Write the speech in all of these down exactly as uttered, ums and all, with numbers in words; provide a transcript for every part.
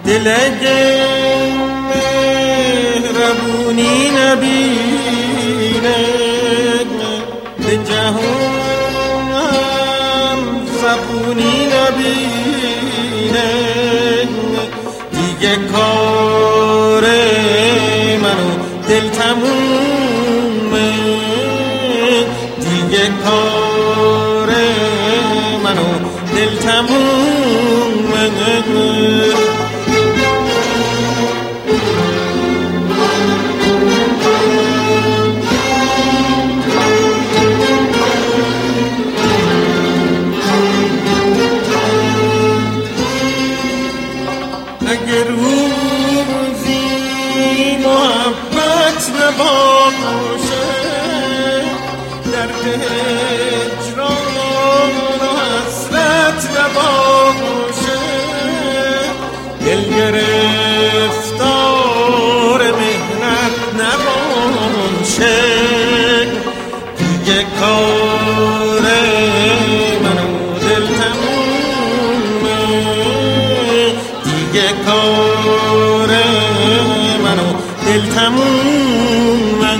دلگه مهربونی نبینه به جهان زبونی نبینه دیگه کار منو دل تمومه دیگه کار منو دل تمومه اگر روزی محبت نباشه درد هجران و حسرت نباشه دل گرفتار مهنت نباشه دیگه کار منو دل تمومه دیگه کار منو دل تمومه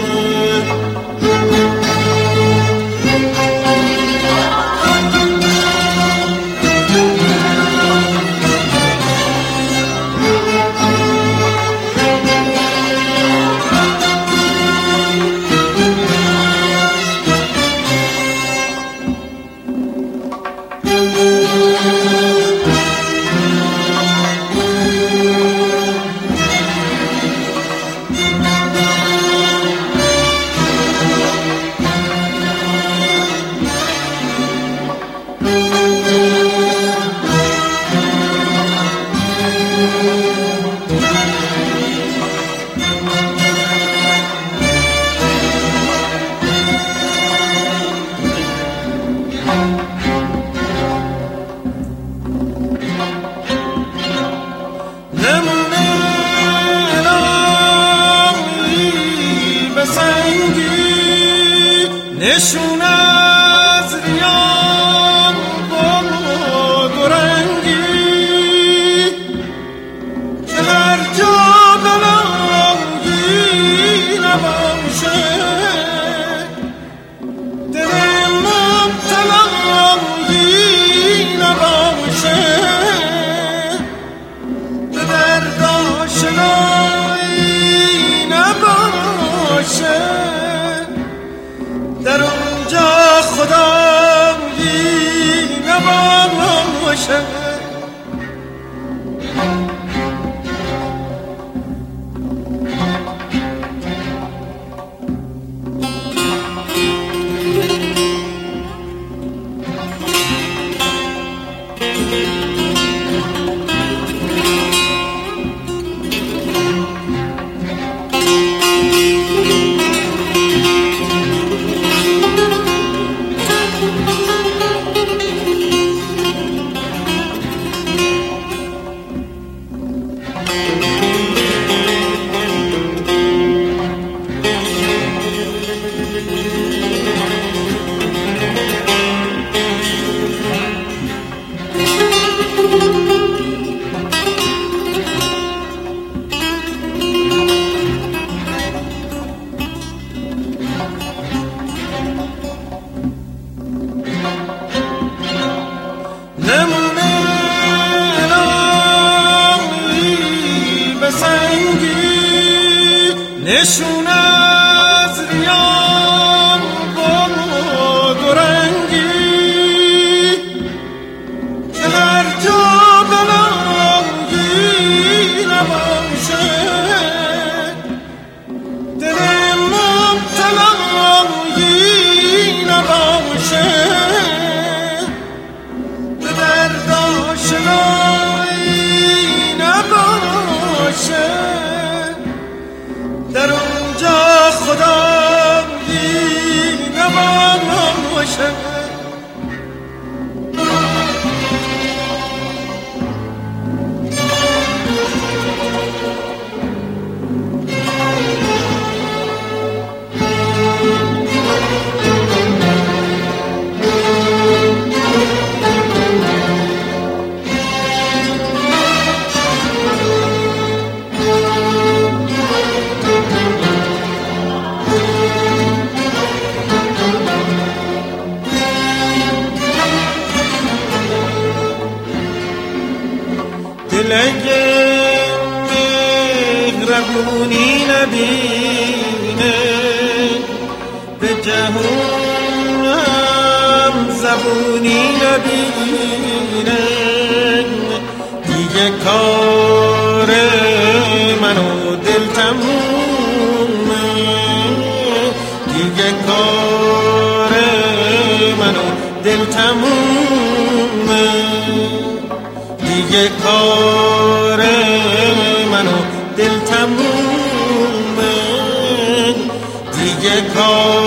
نشون از ریان با درنگی که هر جا بلایی نباشه دل مبتلایی نباشه به درد آشنایی نباشه در اونجا خدایی نباشه نشون از ریان با درنگی که هر جا بلایی نباشه دل مبتلایی نباشه به درد آشنایی نباشه در اونجا خدایی نباشه دل اگه مهربونی نبینه به جهونم زبونی نبینه دیگه کار من و دل تمومه دیگه کار من و دل تمومه دیگه کار من و دل تمومه دیگه کار